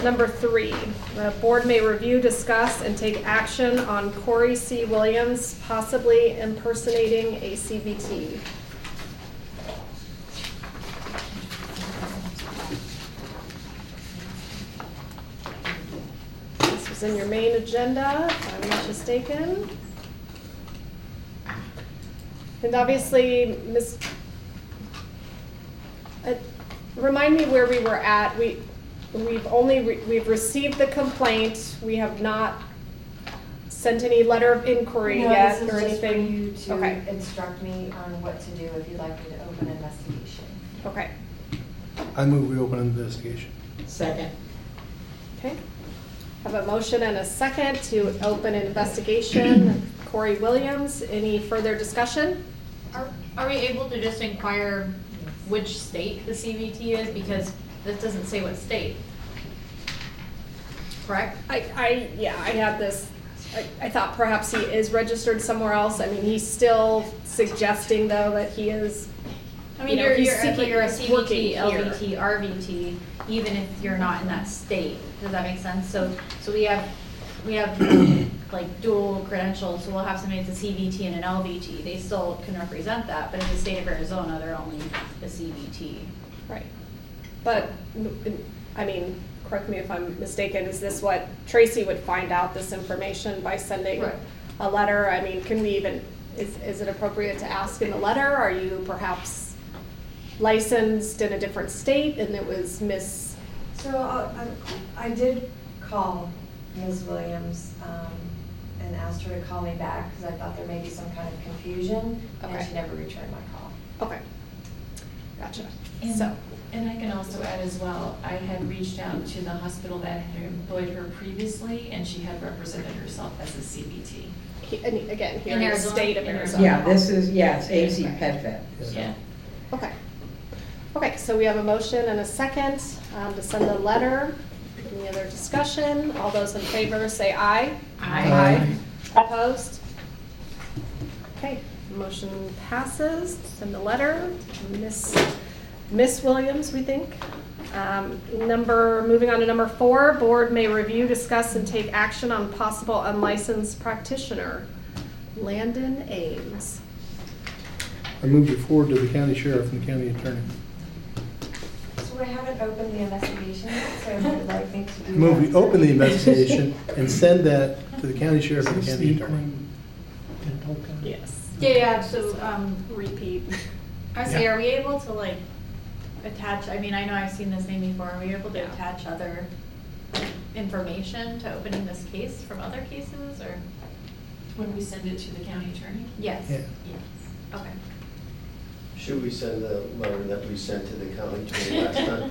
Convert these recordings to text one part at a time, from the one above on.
Number 3, the board may review, discuss, and take action on Corey C. Williams possibly impersonating a CVT. This was in your main agenda, if I'm not mistaken. And obviously, remind me where we were at. We've received the complaint. We have not sent any letter of inquiry yet or anything. This is just for you to instruct me on what to do if you'd like me to open an investigation. Okay. I move we open an investigation. Second. Okay. Have a motion and a second to open an investigation of Corey Williams. Any further discussion? Are we able to just inquire which state the CVT is? Because this doesn't say what state. Correct? I had this, I thought perhaps he is registered somewhere else. I mean, he's still suggesting though that he is, I mean, you're you're a working CVT, here. LVT, RVT, even if you're not in that state. Does that make sense? So we have like dual credentials, so we'll have somebody that's a CVT and an LVT. They still can represent that, but in the state of Arizona, they're only a CVT. Right. But, I mean, correct me if I'm mistaken, is this what Tracy would find out this information by sending Right. a letter? I mean, can we even, is it appropriate to ask in the letter? Are you perhaps licensed in a different state and it was So I did call Ms. Williams and asked her to call me back because I thought there may be some kind of confusion, Okay. and she never returned my call. Okay. Gotcha. And I can also add as well, I had reached out to the hospital that had employed her previously, and she had represented herself as a CBT. And again, here In in the Arizona? state of In Arizona. Yeah, it's AC PetVet. Yeah. Okay. Okay, so we have a motion and a second to send a letter. Any other discussion? All those in favor say aye. Aye. Opposed? Okay, motion passes. Send a letter to Miss Williams, we think. Moving on to number 4, board may review, discuss, and take action on possible unlicensed practitioner. Landon Ames. I move you forward to the county sheriff and the county attorney. So I haven't opened the investigation yet, so if you'd like me to do that. Move we open the investigation and send that to the county sheriff and the county attorney. Yes. Yeah, so, Repeat. I say, Yeah. are we able to like attach, I mean, I know I've seen this name before, are we able to Yeah. attach other information to opening this case from other cases, or? When we send it to the county attorney? Yes. Yeah. Yes, okay. Should we send the letter that we sent to the county attorney last time?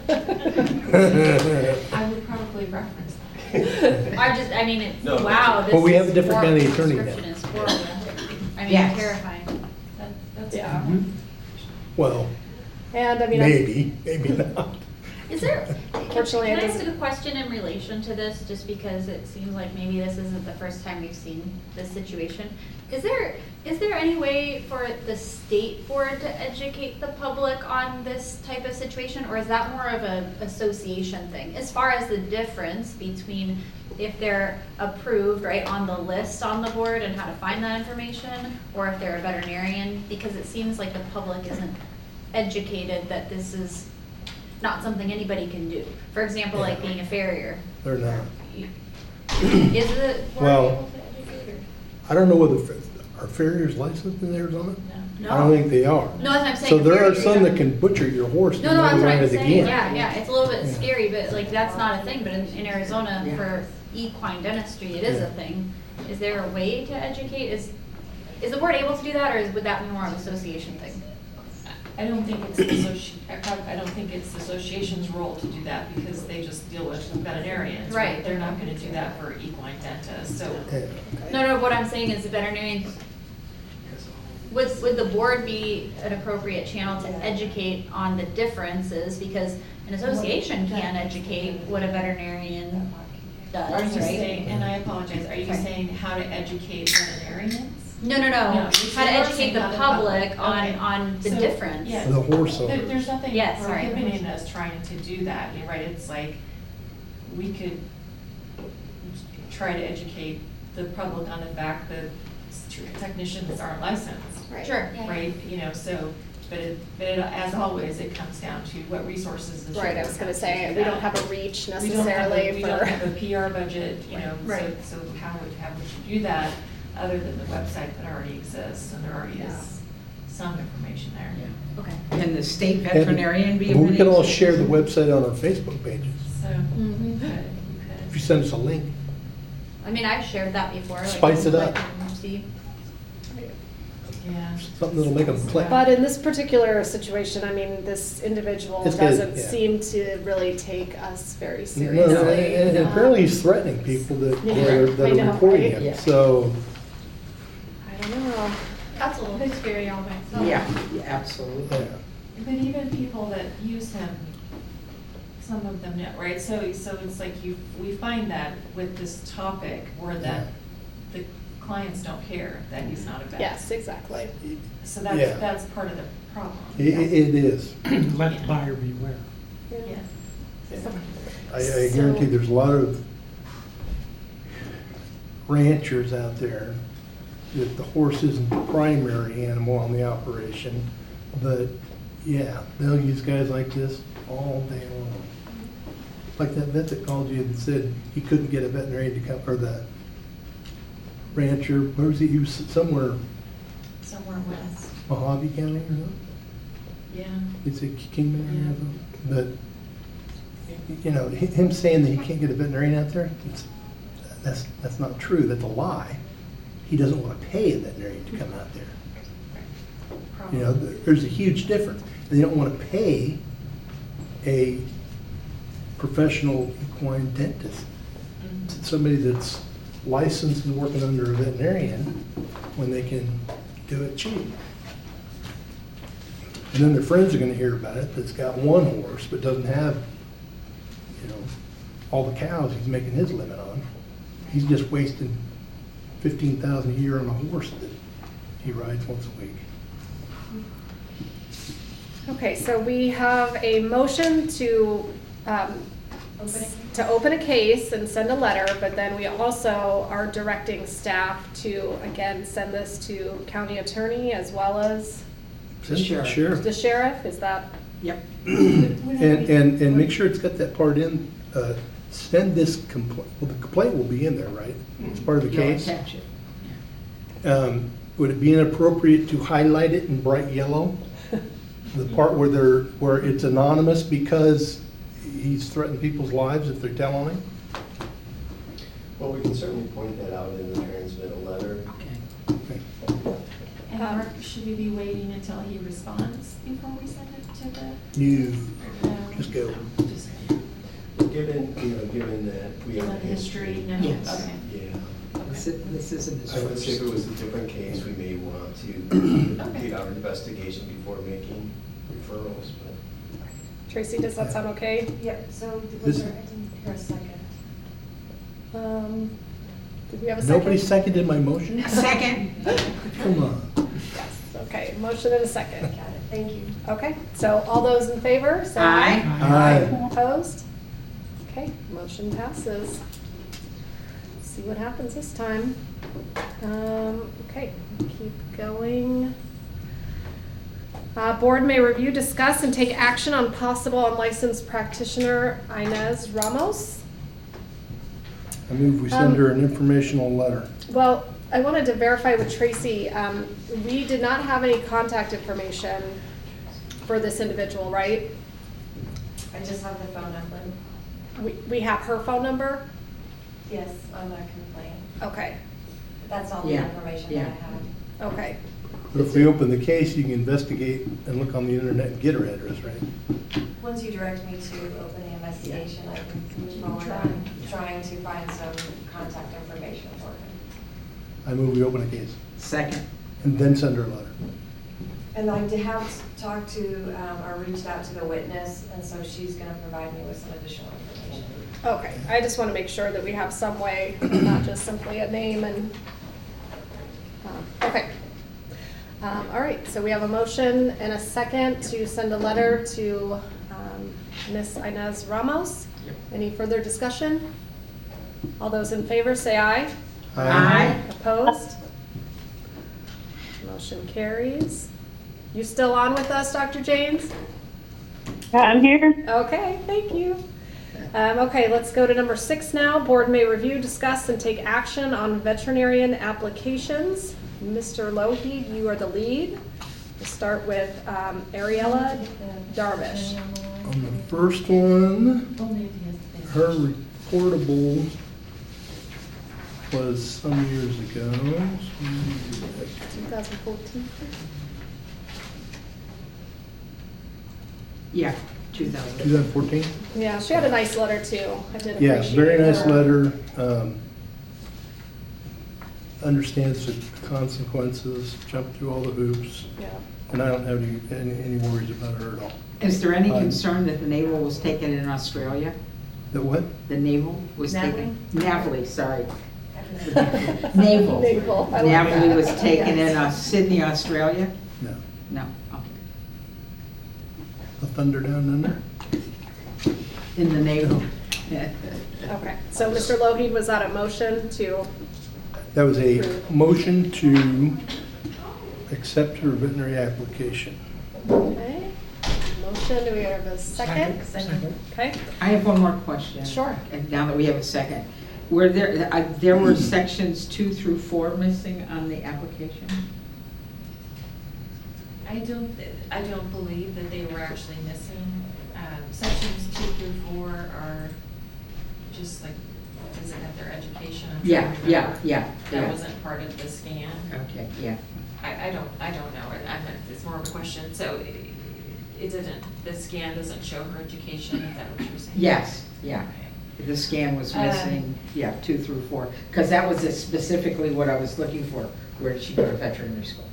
I would probably reference that. I mean, it's, No, wow, this Well, we have a is different horrible. county attorney Description now. is horrible. I mean, Yes. terrifying. That's Yeah. fine. Well, And I mean, maybe not. Is there, Unfortunately, can it I ask doesn't- a question in relation to this, just because it seems like maybe this isn't the first time we've seen this situation? Is there any way for the state board to educate the public on this type of situation, or is that more of an association thing? As far as the difference between if they're approved, right, on the list on the board and how to find that information, or if they're a veterinarian, because it seems like the public isn't educated that this is not something anybody can do. For example, like being a farrier. They're not. Is it? Well, I don't know whether, are farriers licensed in Arizona? No. I don't think they are. No, that's what I'm saying. So there are farrier, some yeah. that can butcher your horse. No, and no, that's never what run I'm it saying. again. Yeah, it's a little bit Yeah. scary, but like that's not a thing. But in Arizona, Yeah. for equine dentistry, it is Yeah. a thing. Is there a way to educate? Is the board able to do that, or would that be more of an association thing? I don't think it's I don't think it's the association's role to do that because they just deal with veterinarians. Right. They're not gonna do that for equine dentists, so. Yeah. No, what I'm saying is the veterinarian, would the board be an appropriate channel to educate on the differences? Because an association can educate what a veterinarian does, Are you right? saying, and I apologize, are you Okay. saying how to educate veterinarians? No, No, how to you're educate saying the how the public public. on, Okay. on the So, difference. yeah. The horse owners. There's nothing Yes, sorry. prohibiting us trying to do that, you're right, it's like, we could try to educate the public on the fact that technicians aren't licensed, Right. Sure. right? You know, so, but as always, it comes down to what resources the Right, I sheriff was gonna has to say, do we don't that. have a reach We don't have a- necessarily We for. don't have a PR budget, you know, Right. so how would you do that, other than the website that already exists, and there already Yeah. is some information there. Yeah. Okay. Can the state veterinarian be? And we can all an share the agency? website on our Facebook pages, So, Mhm. we could. if you send us a link. I mean, I've shared that before. like, Spice it like, up. See, Yeah. Something that'll make them click. But in this particular situation, I mean, this individual It's good, doesn't yeah. seem to really take us very No, seriously. and apparently he's threatening people that Yeah, are I know, reporting right? him, Yeah. so. I don't know. that's a little bit scary all by itself. Yeah, absolutely. Yeah. But even people that use him, some of them know, right? So it's like we find that with this topic where that the clients don't care that he's not a vet. Yes, exactly. So Yeah. that's part of the problem. It is. Let Yeah. the buyer beware. Yeah. I guarantee there's a lot of ranchers out there that the horse isn't the primary animal on the operation, but yeah, they'll use guys like this all day long. Like that vet that called you and said he couldn't get a veterinarian to come, or the rancher, where was he? He was somewhere, Somewhere west. Mojave County or something. Yeah. It's a Kingman area, or something. But, you know, him saying that he can't get a veterinarian out there, that's not true, that's a lie. He doesn't want to pay a veterinarian to come out there. You know, there's a huge difference. They don't want to pay a professional equine dentist, somebody that's licensed and working under a veterinarian, when they can do it cheap. And then their friends are gonna hear about it, that's got one horse, but doesn't have, you know, all the cows he's making his living on. He's just wasting $15,000 a year on a horse that he rides once a week. Okay, so we have a motion to open a case and send a letter, but then we also are directing staff to, again, send this to county attorney as well as Send it to the Sheriff. the sheriff, is that? Yep. And make sure it's got that part in, send this complaint, well, the complaint will be in there, right? It's part of the You'll case. attach it. Would it be inappropriate to highlight it in bright yellow? The part where it's anonymous because he's threatened people's lives if they're telling him? Well, we can certainly point that out in the transmittal letter. Okay. Okay. And should we be waiting until he responds before we send it to the? You, No. just go. Just Given that we have a given the history, history. no? Yes. Okay. Yeah. This isn't his I would say if it first. was a different case, we may want to complete our investigation before making referrals, but. Tracy, does that sound okay? Yep, so This- was there, I didn't hear a second. Did we have a second? Nobody seconded my motion? Second. Come on. Yes, okay, motion and a second. Got it, thank you. Okay, so all those in favor, say Aye. Aye. Opposed? Okay, motion passes. See what happens this time. Okay, keep going. Board may review, discuss, and take action on possible unlicensed practitioner Inez Ramos. I move we send her an informational letter. Well, I wanted to verify with Tracy, we did not have any contact information for this individual, right? I just have the phone number. We have her phone number? Yes, on the complaint. Okay, That's all the Yeah, information that yeah. I have. okay. But if we open the case, you can investigate and look on the internet and get her address, right? Once you direct me to open the investigation, I can move forward on trying to find some contact information for him. I move we open a case Second. and then send her a letter. And I did have talked to, or reached out to the witness, and so she's gonna provide me with some additional information. Okay, I just want to make sure that we have some way, not just simply a name and, okay. All right, so we have a motion and a second to send a letter to Miss Inez Ramos. Any further discussion? All those in favor say aye. Aye. Opposed? Motion carries. You still on with us, Dr. James? I'm here. Okay, thank you. Okay, let's go to number 6 now. Board may review, discuss, and take action on veterinarian applications. Mr. Lougheed, you are the lead. We'll start with Ariella Darvish. On the first one, her reportable was some years ago. 2014. Yeah, 2000. 2014? Yeah, she had a nice letter too. I did Yeah, appreciate very nice her. letter. Understands the consequences, jumped through all the hoops, Yeah. and I don't have any worries about her at all. Is there any concern that the naval was taken in Australia? The what? The naval was taken? Navally, sorry. Naval. Naval, I like Navally that. was taken in Sydney, Australia? No. No, okay. The Thunder Down Under? In the naval. Okay, so Mr. Lougheed, was that a motion to, That was a motion to accept her veterinary application. okay? Motion, do we have a second? Okay, I have one more question. Sure. And now that we have a second. Were there were sections 2 through 4 missing on the application? I don't believe that they were actually missing. Sections 2 through 4 are just like, does it have their education? I'm trying to remember. Yeah. That wasn't part of the scan. Okay, yeah. I don't know. It's more of a question. So it didn't, the scan doesn't show her education, is that what you're saying? Yes, yeah. The scan was missing, 2 through 4, because that was specifically what I was looking for. Where did she go to veterinary school?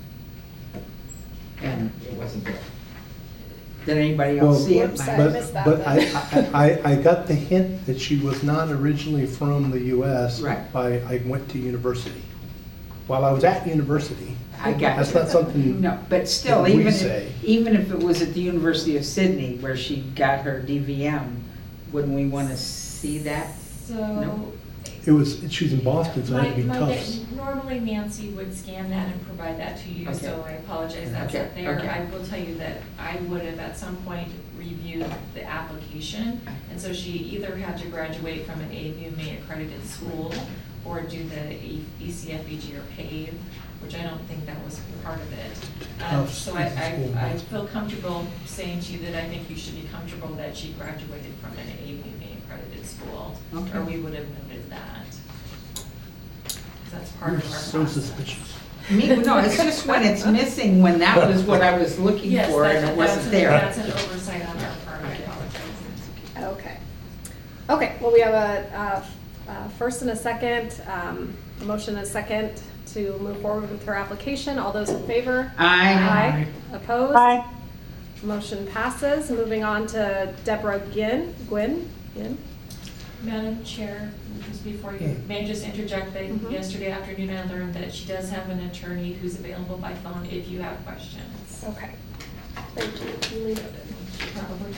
And it wasn't there. Did anybody else see it? Whoops, I missed that But then. I got the hint that she was not originally from the US. Right. I went to university. While I was at university, I got that's you. not something. No, but still, that we even say. even if it was at the University of Sydney where she got her DVM, wouldn't we want to see that? So. No. It was, she was in Boston, so it had to be Tufts. Normally Nancy would scan that and provide that to you, Okay. so I apologize that's Okay, not there. okay. I will tell you that I would have at some point reviewed the application, and so she either had to graduate from an ABMA accredited school or do the ECFEG or PAVE, which I don't think that was part of it. Tufts So is the school in I Boston. feel comfortable saying to you that I think you should be comfortable that she graduated from an ABMA accredited school, Okay. or we would have noted that. 'Cause that's part You're of our so process. suspicious. No, it's just when it's missing, when that was what I was looking Yes, for and it wasn't there. That's an oversight on our part, I apologize. Okay. Okay, well, we have a first and a second, a motion and a second to move forward with her application. All those in favor? Aye. Opposed? Aye. Motion passes. Moving on to Deborah Gwynn. Madam Chair, just before you, may I just interject that Mhm. yesterday afternoon I learned that she does have an attorney who's available by phone if you have questions. Okay. Thank you. Duly noted. Probably.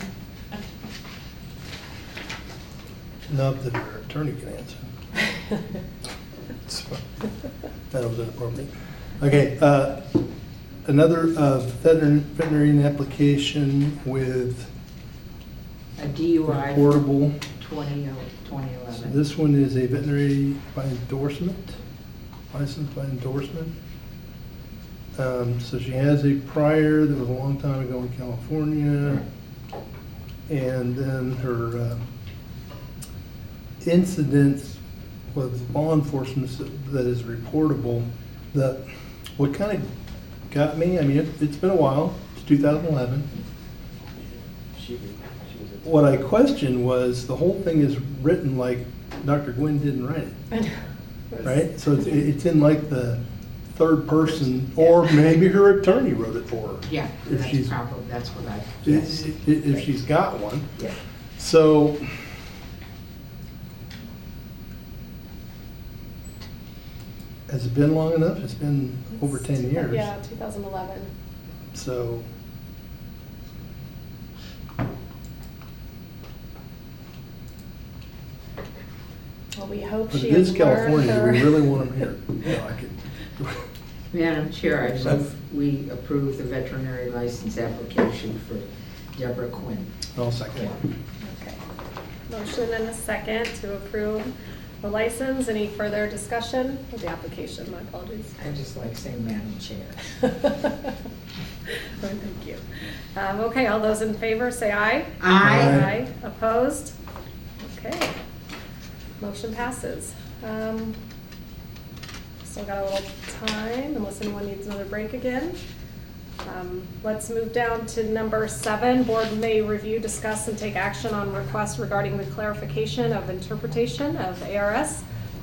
Not that her attorney can answer. It's fine. That was inappropriate. Okay, another veterinarian application with A DUI portable. 2011. This one is a veterinary by endorsement, licensed by endorsement. So she has a prior that was a long time ago in California. And then her incidents with law enforcement that is reportable. What kind of got me, I mean, it's been a while, it's 2011. What I questioned was, the whole thing is written like Dr. Gwynn didn't write it, right? So it's in like the third person, or maybe her attorney wrote it for her. Yeah, If that's she's, probably, that's what I, yes. if she's got one. Yeah. So, has it been long enough? It's been over 10 years. Yeah, 2011. So, Well, we hope But she it is has learned California, her. we really want them here. You know, I could, Madam Chair, I move we approve the veterinary license application for Deborah Quinn. I'll second. Okay. Motion and a second to approve the license. Any further discussion of the application? My apologies. I just like saying Madam Chair. Thank you. Okay, all those in favor, say aye. Aye. Opposed? Okay. Motion passes. Still got a little time, unless anyone needs another break again. Let's move down to number 7. Board may review, discuss, and take action on requests regarding the clarification of interpretation of ARS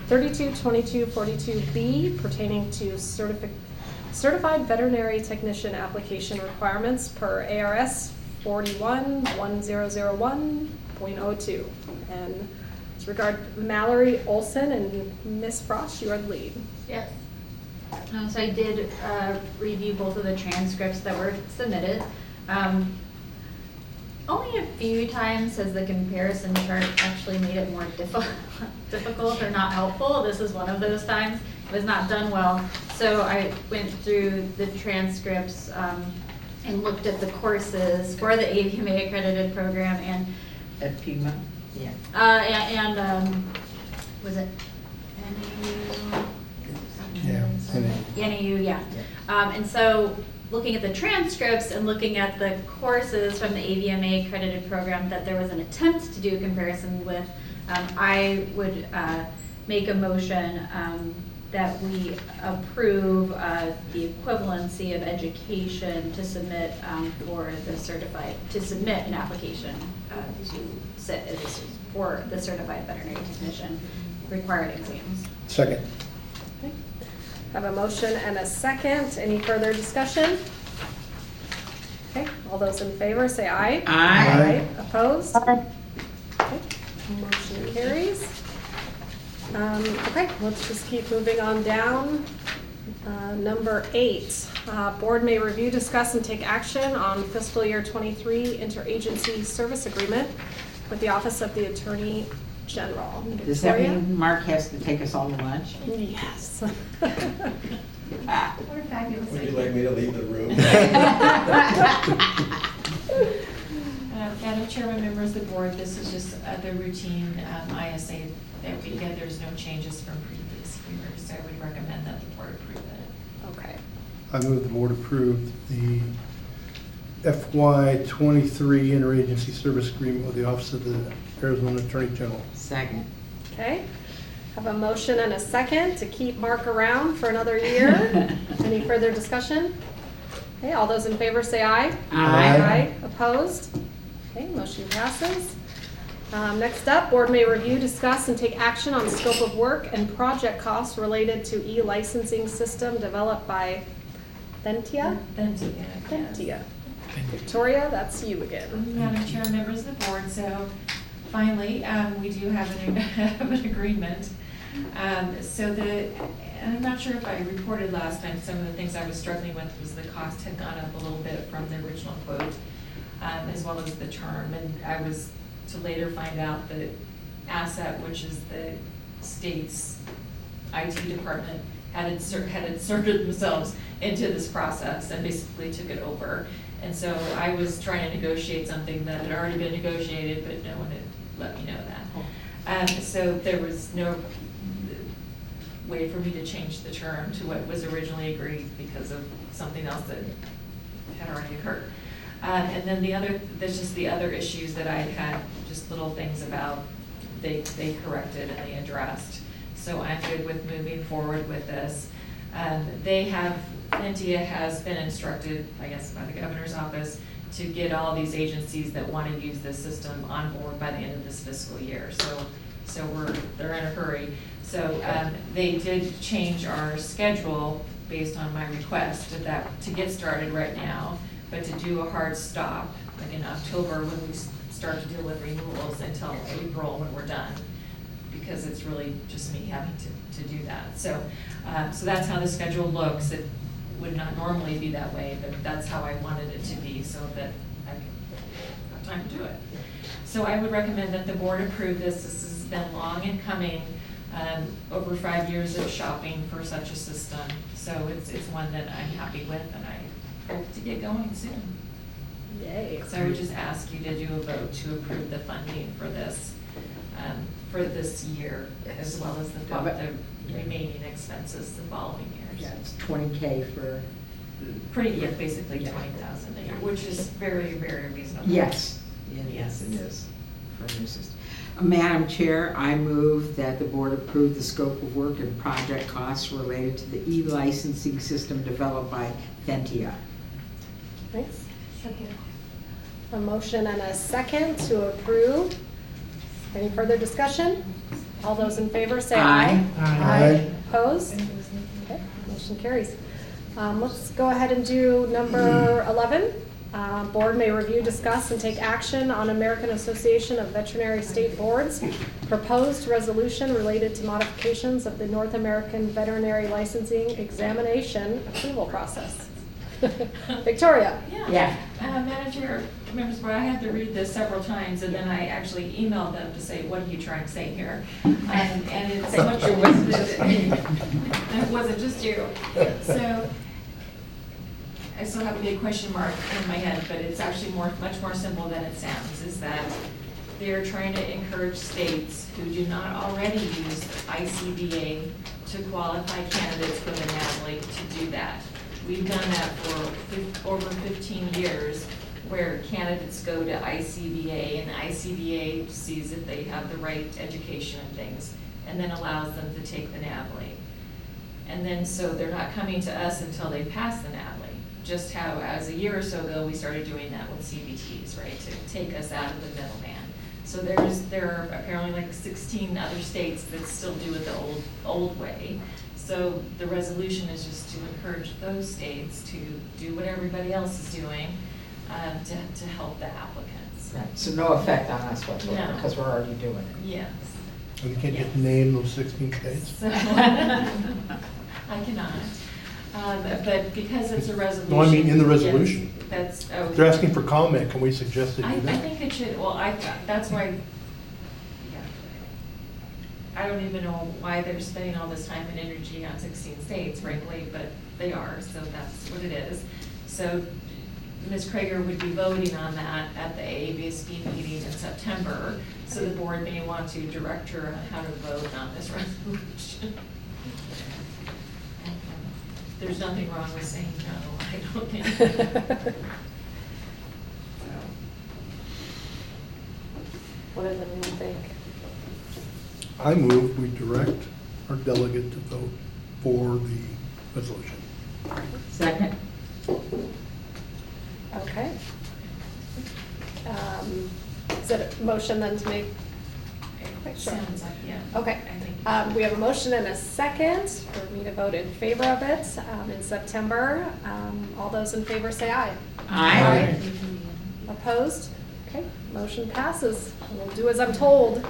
322242B pertaining to certified veterinary technician application requirements per ARS 411001.02. And with regard Mallory Olson and Ms. Frost, you are the lead. Yes. So I did review both of the transcripts that were submitted. Only a few times has the comparison chart actually made it more difficult or not helpful. This is one of those times. It was not done well. So I went through the transcripts and looked at the courses for the AVMA accredited program and At Pima? Yeah. was it NAU? Yeah, NAU, yeah. And so looking at the transcripts and looking at the courses from the AVMA accredited program that there was an attempt to do a comparison with, I would make a motion that we approve the equivalency of education to submit for the certified, to submit an application to sit for the certified veterinary technician required exams. Second. Okay. Have a motion and a second. Any further discussion? Okay, all those in favor say aye. Aye. Opposed? Aye. Okay, motion carries. Okay, let's just keep moving on down. Number 8, board may review, discuss, and take action on fiscal year 23 interagency service agreement with the Office of the Attorney General. Does that Victoria? mean Mark has to take us all to lunch? Yes. What a fabulous Would you idea. like me to leave the room? Madam Chairman, members of the board, this is just the routine ISA that we get. There's no changes from previous years, so I would recommend that the board approve it. Okay. I move the board approve the FY '23 interagency service agreement with the Office of the Arizona Attorney General. Second. Okay. Have a motion and a second to keep Mark around for another year. Any further discussion? Okay, all those in favor say aye. Aye. Opposed? Okay, motion passes. Next up, board may review, discuss, and take action on scope of work and project costs related to e-licensing system developed by Thentia. Thentia. Victoria, that's you again. Madam Chair, members of the board, so finally, we do have an agreement. And I'm not sure if I reported last time, some of the things I was struggling with was the cost had gone up a little bit from the original quote, as well as the term. And I was to later find out that ASSET, which is the state's IT department, had inserted themselves into this process and basically took it over. And so I was trying to negotiate something that had already been negotiated, but no one had let me know that. So there was no way for me to change the term to what was originally agreed because of something else that had already occurred. And then there's just the other issues that I had, just little things about, they corrected and they addressed. So I'm good with moving forward with this. Thentia has been instructed, I guess, by the governor's office to get all these agencies that want to use this system on board by the end of this fiscal year. So they're in a hurry. So they did change our schedule based on my request to get started right now, but to do a hard stop, like in October when we start to deal with renewals until April when we're done, because it's really just me having to do that. So that's how the schedule looks. It would not normally be that way, but that's how I wanted it to be so that I could have time to do it. So I would recommend that the board approve this. This has been long in coming. over 5 years of shopping for such a system. So it's one that I'm happy with, and I hope to get going soon. Yay. So I would just ask you to do a vote to approve the funding for this year, as well as the remaining expenses the following years. Yeah, it's 20K for, Basically Yeah. 20,000 a year, which is very, very reasonable. yes. Yes, it is. For a new system. Madam Chair, I move that the board approve the scope of work and project costs related to the e-licensing system developed by Ventia. Thanks. A motion and a second to approve. Any further discussion? All those in favor say aye. Aye. Opposed? Okay, motion carries. Let's go ahead and do number 11. Board may review, discuss, and take action on American Association of Veterinary State Boards proposed resolution related to modifications of the North American Veterinary Licensing Examination approval process. Victoria? Yeah. Madam Chair, members of the board, I had to read this several times, and then I actually emailed them to say, what are you trying to say here? And it's much. It wasn't just me. It wasn't just you. So I still have a big question mark in my head, but it's actually much more simple than it sounds, is that they're trying to encourage states who do not already use ICVA to qualify candidates for the NAVLE to do that. We've done that for over 15 years, where candidates go to ICVA, and the ICVA sees if they have the right education and things, and then allows them to take the NAVLE. And then, so they're not coming to us until they pass the NAVLE. Just how, as a year or so ago, we started doing that with CBTs, right, to take us out of the middleman. So there are apparently like 16 other states that still do it the old way. So the resolution is just to encourage those states to do what everybody else is doing to help the applicants. Right, so no effect on us whatsoever, No. because we're already doing it. Yes. We can't just name those 16 states. So, I cannot. But because it's a resolution. No, I mean in the yes, resolution. That's. They're asking for comment, can we suggest they I do that? think it should, well, that's why, yeah. I don't even know why they're spending all this time and energy on 16 states, frankly, but they are, so that's what it is. So Ms. Krager would be voting on that at the AABSB meeting in September, so the board may want to direct her on how to vote on this resolution. There's nothing wrong with saying no, I don't think. What does everyone think? I move we direct our delegate to vote for the resolution. Second? Okay. Is it a motion then to make? Sure. Sounds like, yeah. Okay. I think. We have a motion and a second for me to vote in favor of it in September. All those in favor say aye. Aye. Opposed? Okay, motion passes. We'll do as I'm told.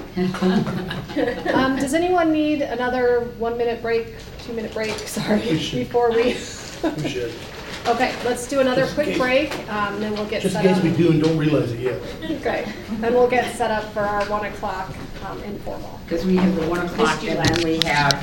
Does anyone need another 1 minute break, 2 minute break, sorry, We should. before we? We should. Okay, let's do another Just in quick case. break, and then we'll get Just set in up. case we do and don't realize it yet. Okay, then we'll get set up for our 1 o'clock informal. Because we have the 1 o'clock and then we have